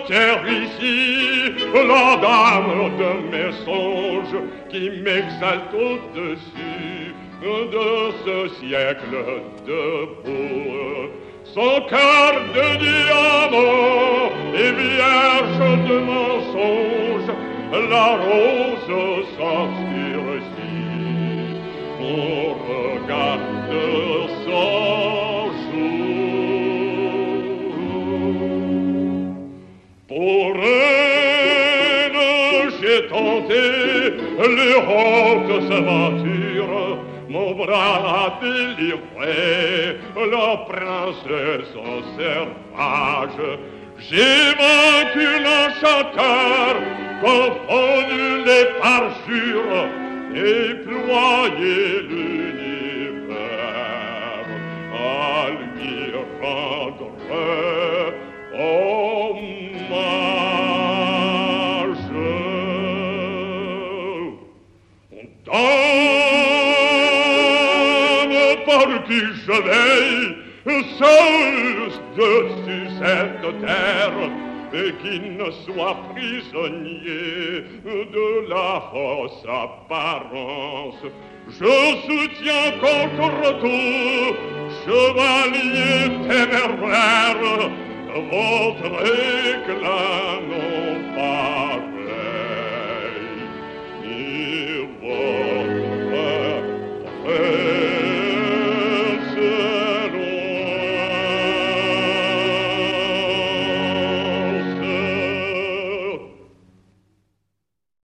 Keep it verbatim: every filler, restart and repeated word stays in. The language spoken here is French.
terre ici, la dame de mes songes qui m'exalte au-dessus de ce siècle debout. Son cœur de diamant et vierge de mensonge, la rose s'obscurcit. On regarde son jour. Pour elle, j'ai tenté les hautes aventures. Mon bras a délivré la princesse en servage. J'ai vaincu l'enchanteur, confondu les parjures, déployé l'univers à lui rendre hommage. Par qui je veille, seul dessus cette terre, et qui ne soit prisonnier de la fausse apparence. Je soutiens contre tout, chevalier téméraire, votre éclat non